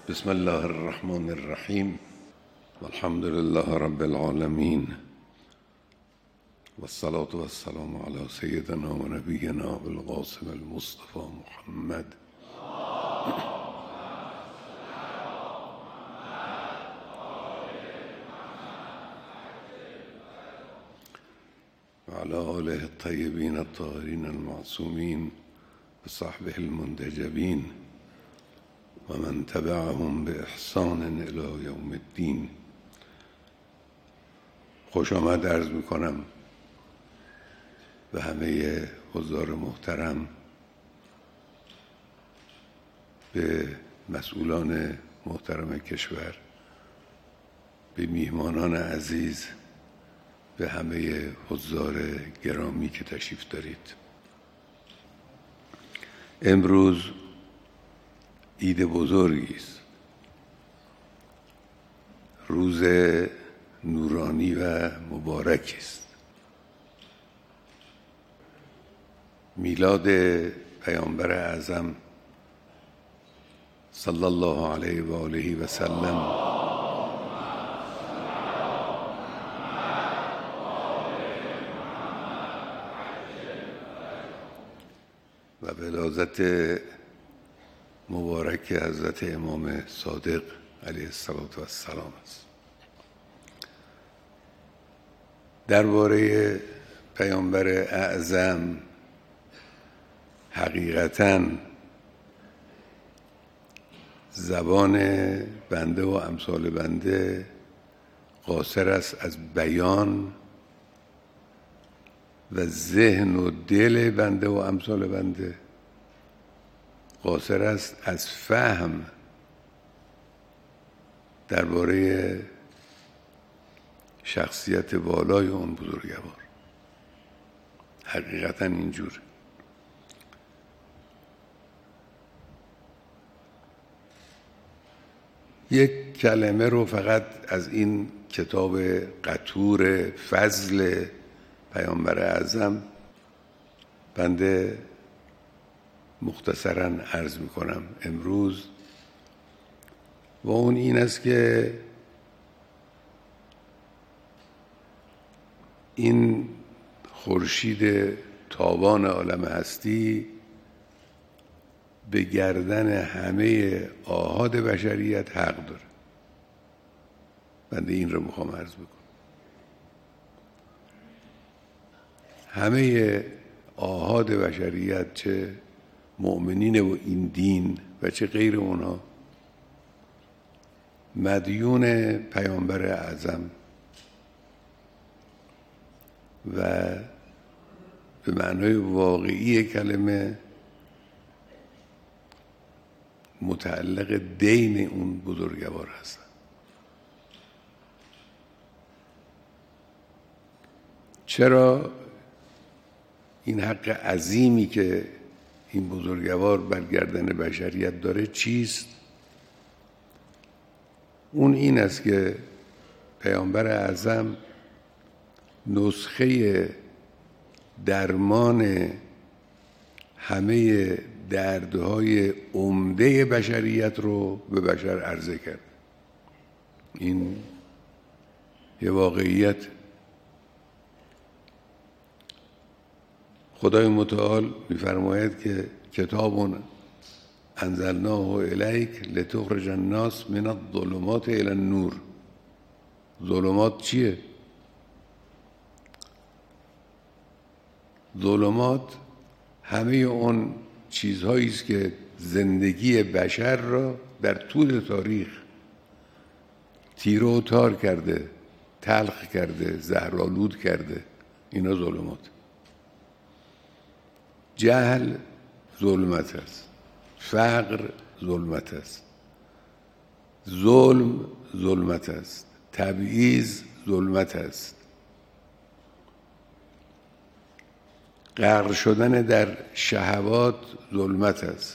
بسم الله الرحمن الرحیم والحمد لله رب العالمین والصلاة والسلام علی سیدنا و نبینا بالقاسم المصطفى محمد و علی آله الطیبین الطاهرین المعصومین و صحبه المنتجبین و من تبعهم بإحسان الی یوم الدین. خوش آمد عرض میکنم به همه حضار محترم، به مسئولان محترم کشور، به میهمانان عزیز، به همه حضار گرامی که تشریف دارید. امروز عید بزرگی است، روز نورانی و مبارکی است. میلاد پیامبر اعظم صلی الله علیه و آله و سلم و ولادت مبارک حضرت امام صادق علیه السلام است. درباره پیامبر اعظم حقیقتاً زبان بنده و امثال بنده قاصر است از بیان و ذهن و دل بنده و امثال بنده قاصر است از فهم درباره شخصیت والای اون بزرگوار. حقیقتا اینجور. یک کلمه رو فقط از این کتاب قطور فضل پیامبر اعظم بنده مختصراً عرض میکنم امروز، و اون این است که این خورشید تابان عالم هستی به گردن همه آحاد بشریت حق داره. بنده این رو میخوام عرض بکنم. همه آحاد بشریت، چه مؤمنین و این دین و چه غیر اونا، مدیون پیامبر اعظم و به معنای واقعی کلمه متعلق دین اون بزرگوار هستن. چرا؟ این حق عظیمی که این بزرگوار بر گردن بشریت داره چیست؟ اون این است که پیامبر اعظم نسخه درمان همه دردهای عمده بشریت رو به بشر عرضه کرد. این یه واقعیت. خدای متعال می‌فرماید که کتاب انزلناه الیک لتخرج الناس من الظلمات الی النور. ظلمات چیه؟ ظلمات همه اون چیزهایی است که زندگی بشر را در طول تاریخ تیره و تار کرده، تلخ کرده، زهرآلود کرده. اینا ظلمات. جهل ظلمت است، فقر ظلمت است، ظلم ظلمت است، تبعیض ظلمت است، غرق شدن در شهوات ظلمت است،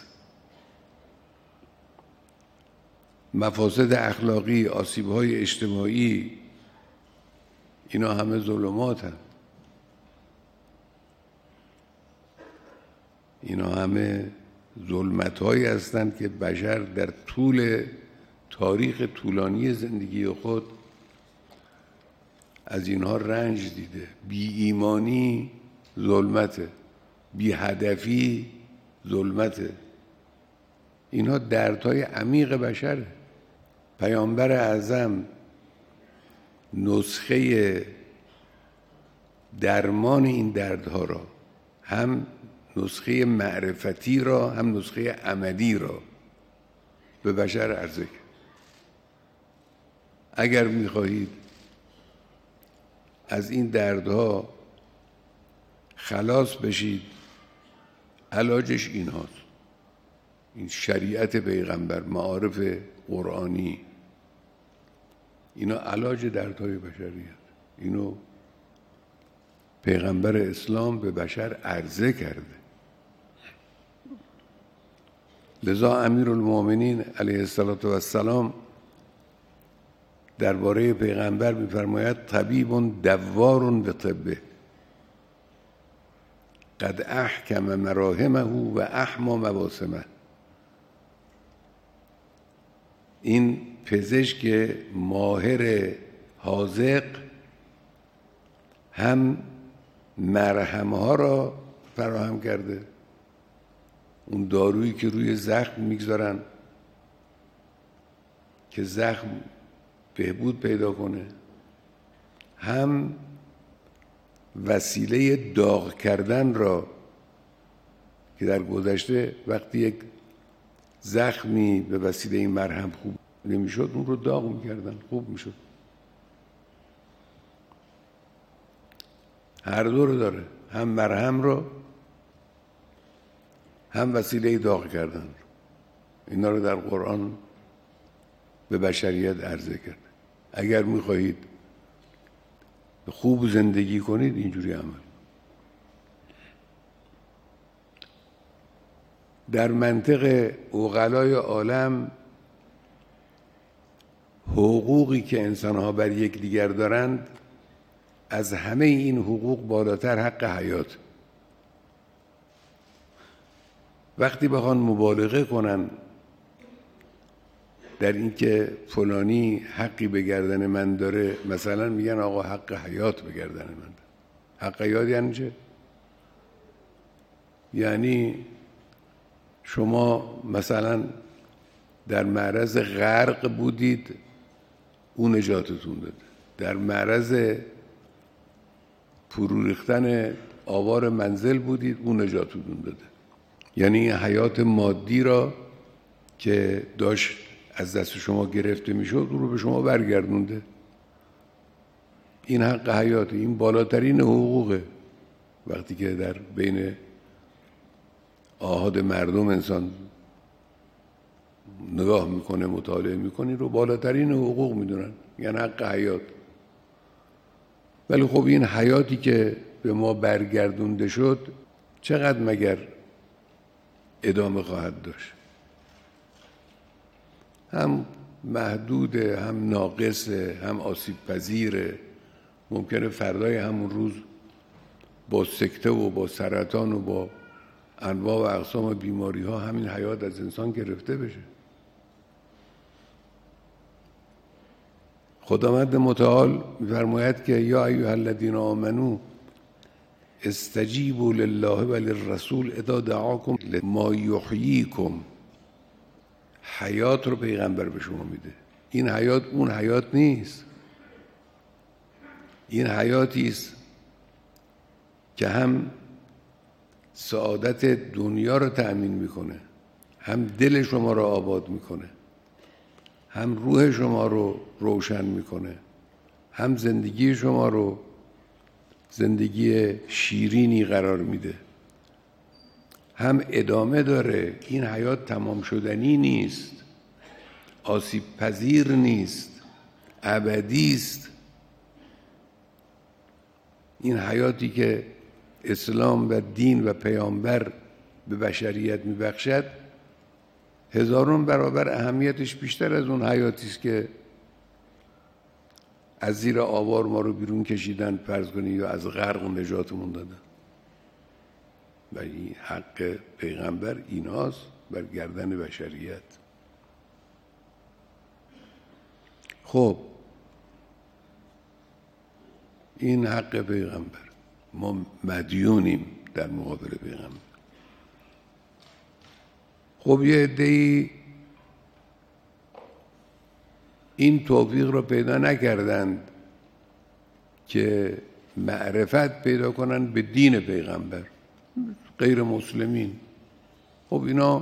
مفاسد اخلاقی، آسیب‌های اجتماعی، اینا همه ظلمات هستند. اینا همه ظلمت‌هایی هستند که بشر در طول تاریخ طولانی زندگی خود از اینها رنج دیده. بی ایمانی ظلمته، بی هدفی ظلمته. اینها دردهای عمیق بشره. پیامبر اعظم نسخه درمان این دردها را، هم نسخه معرفتی را هم نسخه عملی را به بشر عرضه کرد. اگر می‌خواهید از این دردها خلاص بشید، علاجش این هاست. این شریعت پیغمبر، معارف قرآنی، اینا علاج دردهای بشریت. اینو پیغمبر اسلام به بشر عرضه کرده. لذا امیرالمؤمنین علیه السلام درباره پیغمبر می‌فرماید طبیب دوار به طبه قد احکم مراهمه و احمی مواسمه. این پزشک ماهر حاذق هم مرهم‌ها را فراهم کرده، اون دارویی که روی زخم میگذارن که زخم بهبود پیدا کنه، هم وسیله داغ کردن را که در گذشته وقتی یک زخمی به وسیله این مرهم خوب نمیشد اون رو داغ میکردن، خوب میشد. هر دو رو داره، هم مرهم رو هم وسیله داغ کردن رو. اینا رو در قرآن به بشریت عرضه کرد. اگر میخواهید خوب زندگی کنید اینجوری عمل. در منطق عقلای عالم حقوقی که انسان‌ها بر یکدیگر دارند، از همه این حقوق بالاتر حق حیات. وقتی بخوان مبالغه کنن در اینکه فلانی حقی به گردن من داره، مثلا میگن آقا حق حیات به گردن من داره. حق حیات یعنی چه؟ یعنی شما مثلا در معرض غرق بودید، اون نجاتتون داده. در معرض فرو ریختن آوار منزل بودید، اون نجاتتون داده. یعنی حیات مادی را که داشت از دست شما گرفته میشد اون رو به شما برگردونده. این حق حیات، این بالاترین حقوقه. وقتی که در بین آحاد مردم انسان نگاه میکنه، مطالعه میکنه، رو بالاترین حقوق میدونن، یعنی حق حیات. ولی خب این حیاتی که به ما برگردونده شد چقدر مگر ادامه خواهد داشت؟ هم محدوده، هم ناقصه، هم آسیب پذیره. ممکنه فردای همون روز با سکته و با سرطان و با انواع و اقسام بیماری ها همین حیات از انسان گرفته بشه. خداوند متعال می‌فرماید که یا ایها الذین آمنو استجیبوا لله و للرسول اذا دعاکم لما یحییکم. حیات رو پیغمبر به شما میده. این حیات اون حیات نیست. این حیاتی است که هم سعادت دنیا رو تأمین میکنه، هم دل شما رو آباد میکنه، هم روح شما رو روشن میکنه، هم زندگی شما رو زندگی شیرینی قرار میده، هم ادامه داره. این حیات تمام شدنی نیست، آسیب پذیر نیست، ابدی است. این حیاتی که اسلام و دین و پیامبر به بشریت میبخشد هزاران برابر اهمیتش بیشتر از اون حیاتی است که از زیر آوار ما رو بیرون کشیدن، فرض کنید، یا از غرق نجاتمون دادن. ولی حق پیغمبر ایناست بر گردن بشریت. خب این حق پیغمبر، ما مدیونیم در مقابل پیغمبر. خب یه عده‌ای این توفیق رو پیدا نکردند که معرفت پیدا کنن به دین پیغمبر، غیر مسلمین. خب اینا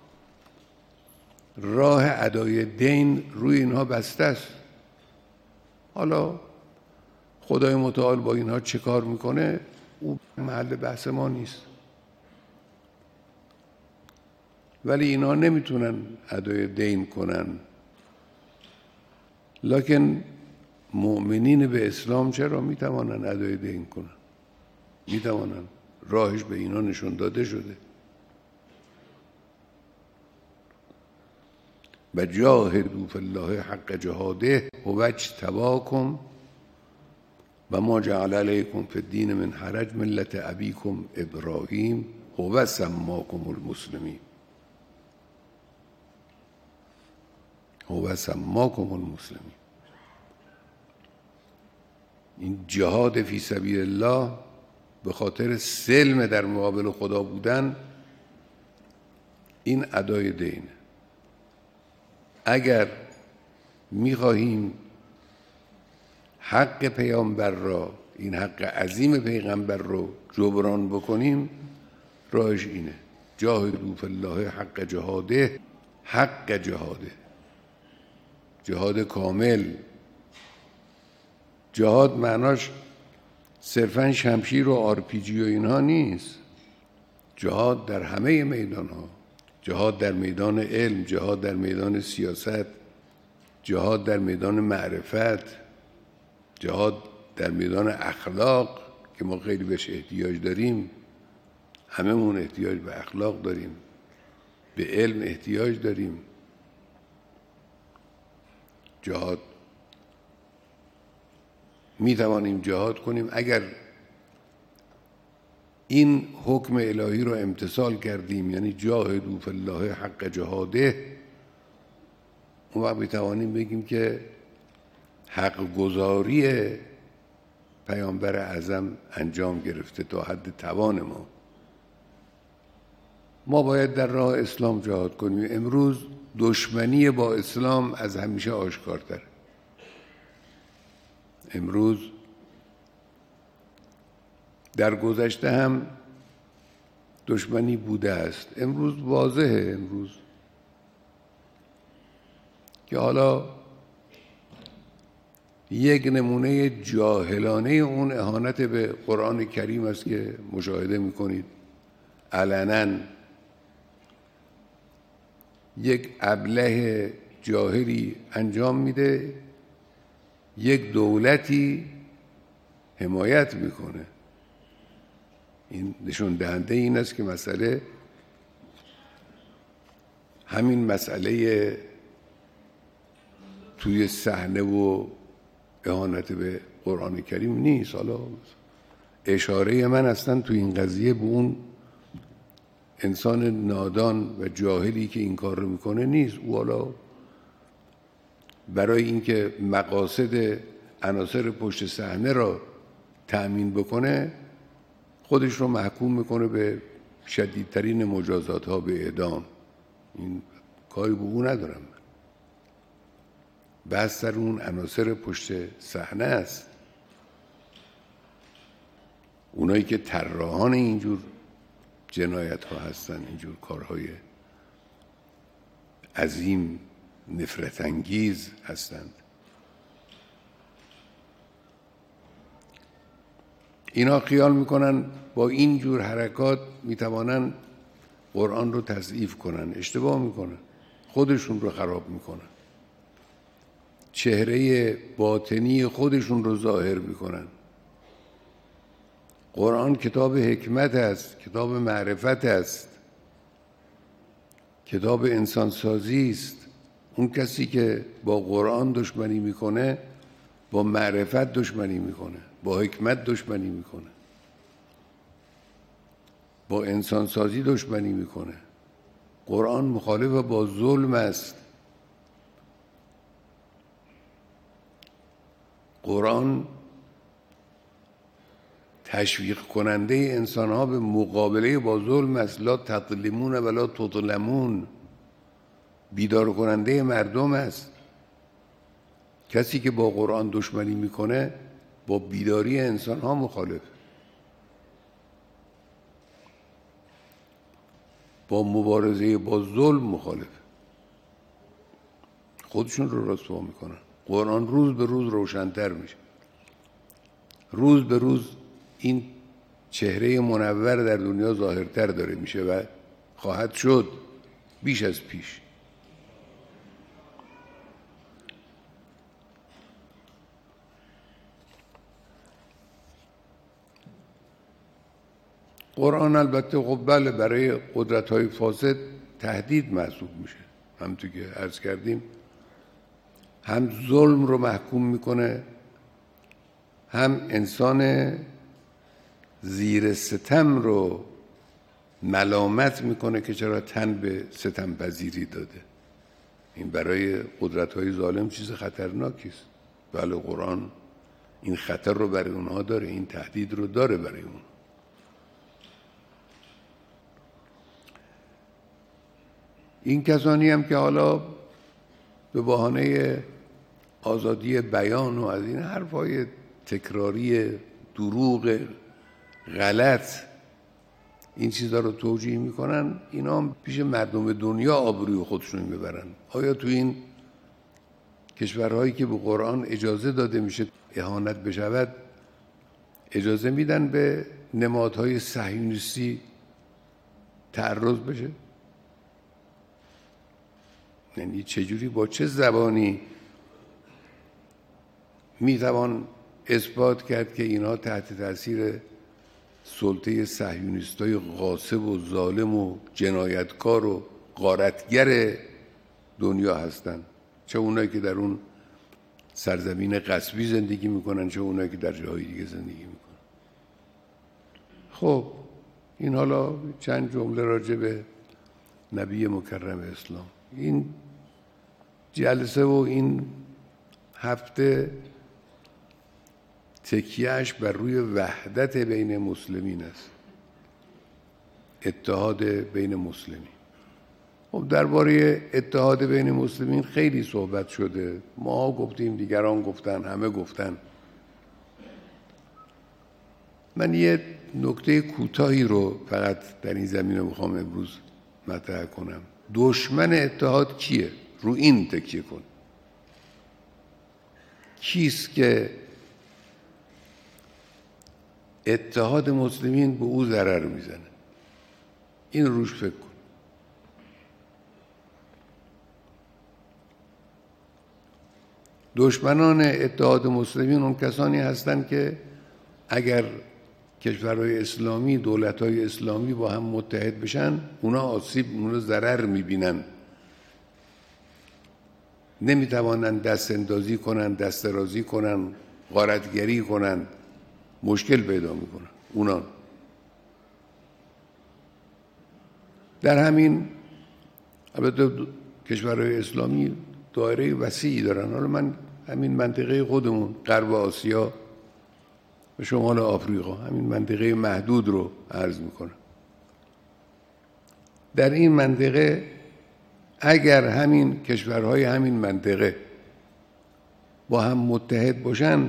راه ادای دین روی اینها بسته است. حالا خدای متعال با اینها چه کار میکنه او محل بحث ما نیست، ولی اینها نمیتونن ادای دین کنن. لکن مؤمنین به اسلام چرا میتوانن ادای دین کنن؟ میتوانن، راهش به اینا نشون داده شده. و جاهدوا فی الله حق جهاده هو اجتباکم و ما جعل علیکم فی الدین من حرج ملت ابیکم ابراهیم هو سماکم المسلمین. هو سماکم المسلمین. این جهاد فی سبیل الله به خاطر سلم در مقابل خدا بودن، این ادای دینه. اگر میخواهیم حق پیامبر را، این حق عظیم پیغمبر رو جبران بکنیم، راهش اینه: جاهدوا فی الله حق جهاده. حق جهاده، جهاد کامل. جهاد معناش صرفاً شمشیر و RPG و اینها نیست. جهاد در همه میدان ها، جهاد در میدان علم، جهاد در میدان سیاست، جهاد در میدان معرفت، جهاد در میدان اخلاق که ما خیلی بهش احتیاج داریم. هممون احتیاج به اخلاق داریم، به علم احتیاج داریم. جهاد می توانیم جهاد کنیم اگر این حکم الهی رو امتثال کردیم، یعنی جاهدوا فی الله حق جهاده. اون وقت می توانیم بگیم که حق گزاری پیامبر اعظم انجام گرفته تا حد توان ما. ما باید در راه اسلام جهاد کنیم. امروز دشمنی با اسلام از همیشه آشکارتر. امروز در گذشته هم دشمنی بوده است، امروز واضحه. امروز که حالا یک نمونه جاهلانه اون اهانت به قرآن کریم است که مشاهده میکنید. علنا یک ابله جاهلی انجام میده، یک دولتی حمایت میکنه. این نشون دهنده این است که مسئله همین مسئله توی صحنه و اهانت به قرآن کریم نیست. حالا اشاره من اصلا توی این قضیه به اون انسان نادان و جاهلی که این کار رو میکنه نیست. او حالا برای اینکه مقاصد عناصر پشت صحنه را تأمین بکنه، خودش رو محکوم میکنه به شدیدترین مجازات ها، به اعدام. این کاری به او ندارم. بحث در اون عناصر پشت صحنه است، اونایی که طراحان اینجور جنایت ها هستن، اینجور کارهای عظیم نفرت انگیز هستند. اینا خیال میکنن با این جور حرکات میتوانن قرآن رو تضعیف کنن. اشتباه میکنن، خودشون رو خراب میکنن، چهره باطنی خودشون رو ظاهر میکنن. قرآن کتاب حکمت است، کتاب معرفت است، کتاب انسانسازی است. اون کسی که با قرآن دشمنی میکنه با معرفت دشمنی میکنه، با حکمت دشمنی میکنه، با انسانسازی دشمنی میکنه. قرآن مخالف با ظلم است. قرآن تشویق کننده انسان ها به مقابله با ظلم است. لا تظلمون ولا تظلمون. بیدار کننده مردم است. کسی که با قرآن دشمنی میکنه با بیداری انسان ها مخالف، با مبارزه با ظلم مخالف، خودشون رو رسوا میکنن. قرآن روز به روز روشن‌تر میشه، روز به روز این چهره منور در دنیا ظاهرتر داره میشه و خواهد شد بیش از پیش. قرآن البته خب بله برای قدرت‌های فاسد تهدید محسوب میشه، همونطور که عرض کردیم هم ظلم رو محکوم میکنه، هم انسان زیر ستم رو ملامت میکنه که چرا تن به ستم پذیری داده. این برای قدرت‌های ظالم چیز خطرناکی است. بله قرآن این خطر رو برای اونها داره، این تهدید رو داره برای اون. این کسانی هم که حالا به بهانه آزادی بیان و از این حرفای تکراری دروغ غلط این چیزا رو توجیه میکنن، اینا هم پیش مردم دنیا آبروی خودشون میبرن. آیا تو این کشورهایی که به قرآن اجازه داده میشه اهانت بشود اجازه میدن به نمادهای صهیونیستی تعرض بشه؟ یعنی چجوری با چه زبانی میتوان اثبات کرد که اینها تحت تاثیر سلطه صهیونیستای غاصب و ظالم و جنایتکار و غارتگر دنیا هستن، چه اونایی که در اون سرزمین غصبی زندگی میکنن چه اونایی که در جاهای دیگه زندگی میکنن. خب این حالا چند جمله راجع به نبی مکرم اسلام. این جلسه و این هفته تکیهش بر روی وحدت بین مسلمین است، اتحاد بین مسلمین. خب درباره اتحاد بین مسلمین خیلی صحبت شده، ما گفتیم، دیگران گفتن، همه گفتن. من یه نکته کوتاهی رو فقط در این زمینه میخوام امروز مطرح کنم. دشمن اتحاد کیه؟ رو این تکیه کن. کیست که اتحاد مسلمین به او ضرر میزنه؟ این روش فکر کن. دشمنان اتحاد مسلمین اون کسانی هستند که اگر کشورهای اسلامی، دولت‌های اسلامی با هم متحد بشن اونا آسیب، اونا ضرر میبینن، نمیتوانند دست اندازی کنن، دست درازی کنن، غارتگری کنن، مشکل پیدا میکنن اونا. در همین البته کشورهای اسلامی دایره وسیعی دارن. حالا من همین منطقه خودمون، غرب آسیا و شمال آفریقا، همین منطقه محدود رو عرض میکنم. در این منطقه اگر همین کشورهای همین منطقه با هم متحد باشن،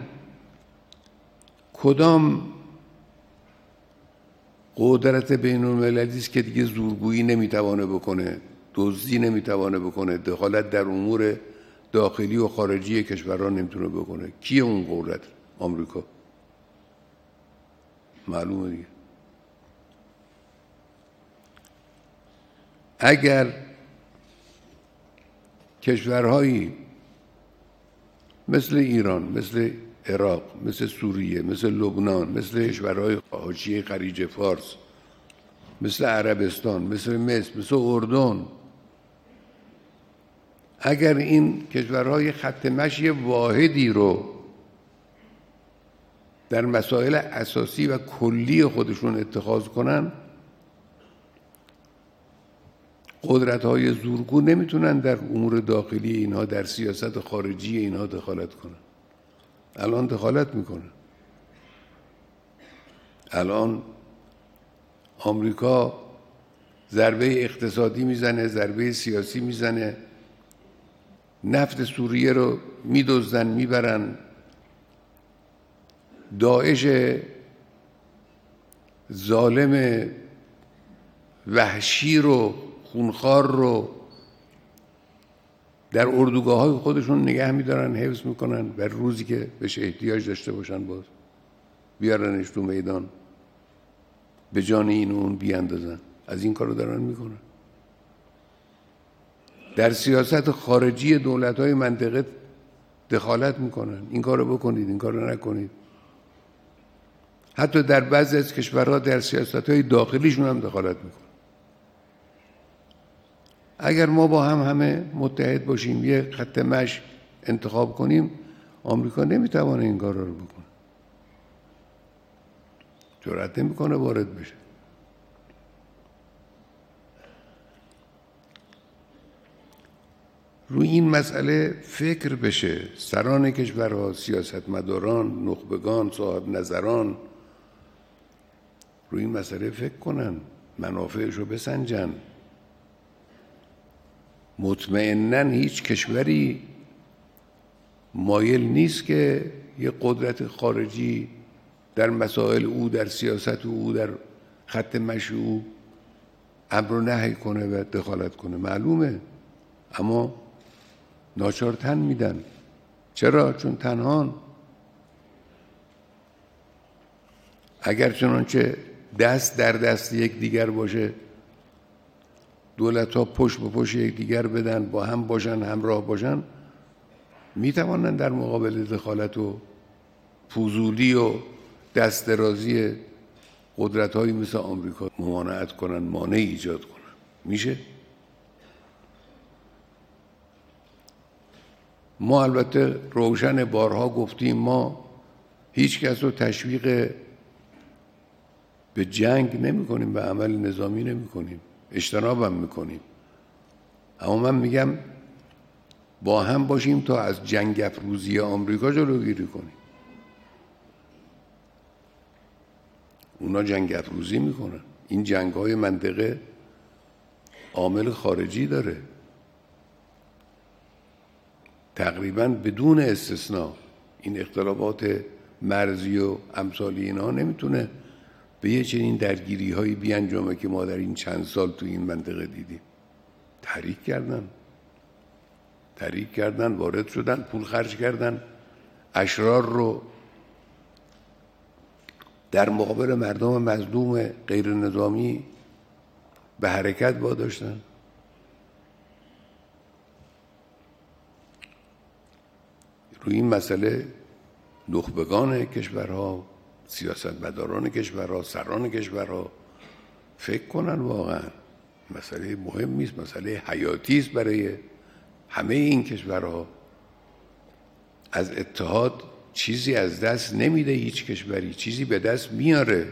کدام قدرت بین المللی است که دیگه زورگویی نمیتوانه بکنه، دزدی نمیتوانه بکنه، دخالت در امور داخلی و خارجی کشورها نمیتونه بکنه؟ کیه اون قدرت؟ آمریکا. معلومه دیگه. اگر کشورهایی مثل ایران، مثل عراق، مثل سوریه، مثل لبنان، مثل کشورهای حاشیه خلیج فارس، مثل عربستان، مثل مصر، مثل اردن، اگر این کشورهای خط مشی واحدی رو در مسائل اساسی و کلی خودشون اتخاذ کنن، قدرت‌های زورگو نمیتونن در امور داخلی اینها، در سیاست خارجی اینها دخالت کنن. الان دخالت میکنه. الان آمریکا ضربه اقتصادی میزنه، ضربه سیاسی میزنه، نفت سوریه رو میدزدن میبرن، داعش ظالم وحشی رو خونخوار رو در اردوگاه‌های خودشون نگه می‌دارن، حفظ میکنن، بر روزی که بهش احتیاج داشته باشن باز بیارنش تو میدان به جان این و اون بیاندازن. از این کارو دارن میکنن. در سیاست خارجی دولت‌های منطقه دخالت میکنن، این کارو بکنید، این کارو نکنید. حتی در بعضی از کشورها در سیاست‌های داخلیشون هم دخالت میکنن. اگر ما با همه متحد باشیم، یه خط مشی انتخاب کنیم، آمریکا نمیتونه این کار رو بکنه. جرأت نمیکنه وارد بشه. روی این مسئله فکر بشه، سران کشورها، سیاستمداران، نخبگان، صاحب نظران روی این مسئله فکر کنن، منافعش رو بسنجن. مطمئناً هیچ کشوری مایل نیست که یه قدرت خارجی در مسائل او، در سیاست او، در خط مشی او امر و نهی کنه و دخالت کنه. معلومه، اما ناچار تن میدن. چرا؟ چون تنهان. اگر چنانچه دست در دست یک دیگر باشه، دولت ها پشت به پشت یک دیگر بدن، با هم باشن، همراه باشن، میتوانند در مقابل دخالت و فضولی و دست درازی قدرت هایی مثل آمریکا ممانعت کنن، مانع ایجاد کنن. میشه؟ ما البته روشن بارها گفتیم ما هیچ کس رو تشویق به جنگ نمی کنیم، به عمل نظامی نمی کنیم، اجتناب هم می کنیم. اما من میگم با هم باشیم تا از جنگ افروزی آمریکا جلوگیری کنیم. اونا جنگ افروزی میکنن. این جنگ های منطقه عامل خارجی داره. تقریبا بدون استثناء این اختلافات مرزی و امثال اینا نمیتونه به یه چنین درگیری هایی بیانجامه که ما در این چند سال تو این منطقه دیدیم. تحریک کردن، وارد شدن، پول خرج کردن، اشرار رو در مقابل مردم مظلوم غیر نظامی به حرکت واداشتن. روی این مسئله نخبگان کشورها، سیاستمداران کشورها، سران کشورها فکر کنن. واقعا مسئله مهمی است، مسئله حیاتی است برای همه این کشورها. از اتحاد چیزی از دست نمیده هیچ کشوری، چیزی به دست میاره.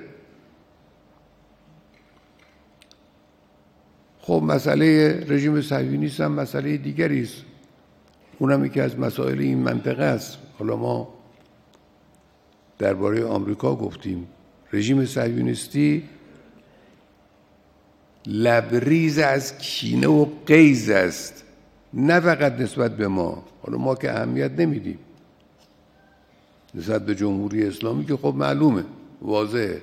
خب مسئله رژیم صهیونیست هم مسئله دیگری است. اونم یکی از مسائل این منطقه است. حالا ما درباره آمریکا گفتیم. رژیم صهیونیستی لبریز از کینه و غیظ است، نه فقط نسبت به ما. حالا ما که اهمیت نمیدیم نسبت به جمهوری اسلامی که خب معلومه، واضحه،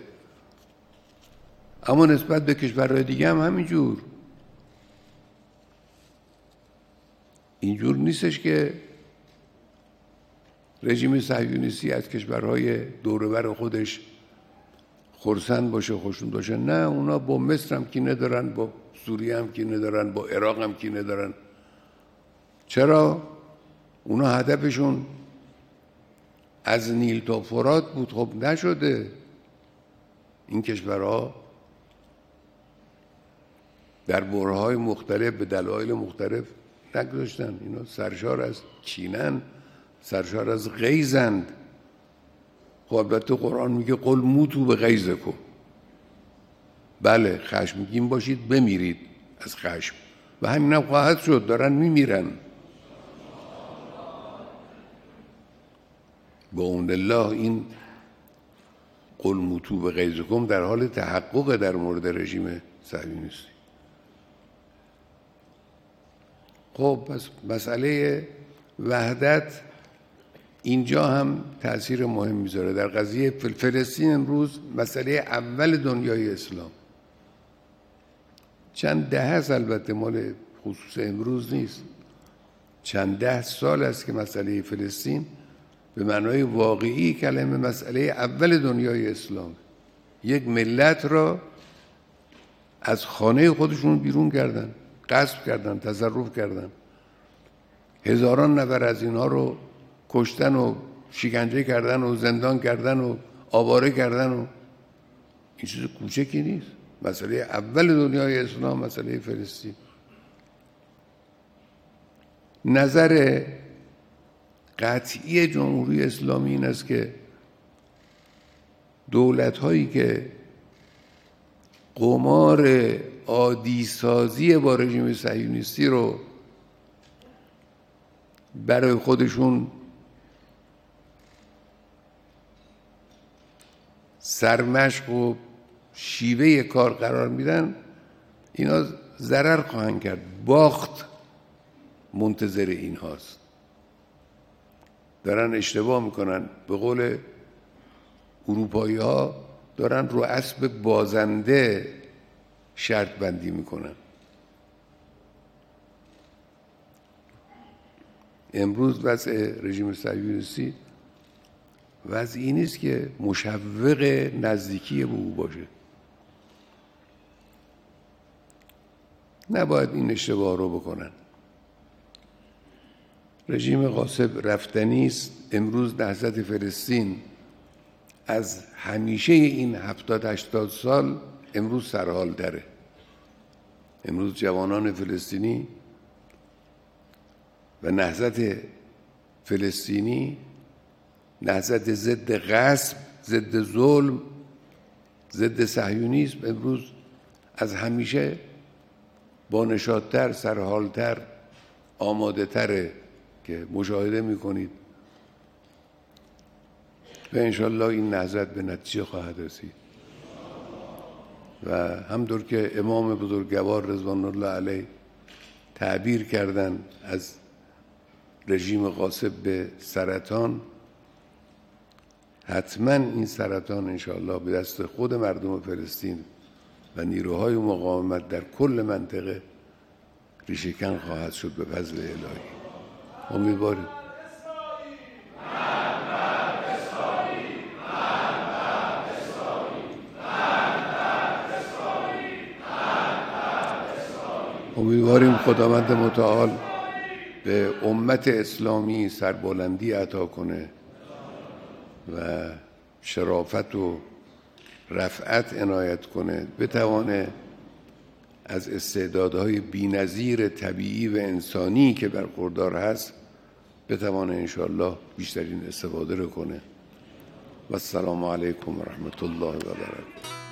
اما نسبت به کشورهای دیگه هم همینجور. اینجور نیستش که رژیم صهیونیستی از کشورهای دور و بر خودش خرسند باشه، خوشنود باشه. نه، اونا با مصر هم کینه دارن، با سوریه هم کینه دارن، با عراق هم کینه دارن. چرا؟ اونا هدفشون از نیل تا فرات بود. خب نشده. این کشورها در برهه‌های مختلف به دلایل مختلف نگذاشتن. اینا سرشار از کینن، سرشار از غیظند. خب البته قرآن میگه قل موتوا بغیظکم. بله، خشمگین باشید، بمیرید از خشم، و همین هم خواهد شد. دارن میمیرن. با اون الله این قل موتوا بغیظکم در حال تحقق در مورد رژیم صهیونیستی. خب پس مسئله وحدت اینجا هم تأثیر مهم میذاره. در قضیه فلسطین امروز مسئله اول دنیای اسلام، چند دهه است، البته مال خصوص امروز نیست، چند ده سال است که مسئله فلسطین به معنای واقعی کلمه مسئله اول دنیای اسلام. یک ملت را از خانه خودشون بیرون کردن، غصب کردن، تصرف کردن، هزاران نفر از اینها رو کشتن و شکنجه کردن و زندان کردن و آواره کردن و این چیز کوچکی نیست. مسئله اول دنیای اسلام مسئله فلسطین. نظر قطعی جمهوری اسلامی این است که دولت‌هایی که قمار عادی سازی با رژیم صهیونیستی رو برای خودشون سرمشق و شیوه کار قرار میدن، اینا ضرر خواهند کرد. باخت منتظر این هاست. دارن اشتباه میکنن. به قول اروپایی ها دارن رو اسب بازنده شرط بندی میکنن. امروز وضع رژیم صهیونیستی وضعی نیست که مشوق نزدیکی به او باشه. نباید این اشتباه رو بکنن. رژیم غاصب رفتنی است. امروز نهضت فلسطین از همیشه این 70-80 سال امروز سرحال داره. امروز جوانان فلسطینی و نهضت فلسطینی، نهضت ضد غصب، ضد ظلم، ضد صهیونیسم، امروز از همیشه با نشاط‌تر، سرحال‌تر، آماده‌تره که مشاهده می‌کنید و انشالله این نهضت به نتیجه خواهد رسید. و همطور که امام بزرگوار رضوان الله علیه تعبیر کردن از رژیم غاصب به سرطان، حتما این سرطان انشاءالله به دست خود مردم فلسطین و نیروهای مقاومت در کل منطقه ریشه‌کن خواهد شد به فضل الهی. امیدواریم. امیدواریم خداوند متعال به امت اسلامی سربلندی عطا کنه و شرافت و رفعت عنایت کنه، بتوانه از استعدادهای بی‌نظیر طبیعی و انسانی که برخوردار هست بتوانه انشاءالله بیشترین استفاده رو کنه. و السلام علیکم و رحمت الله و برکاته.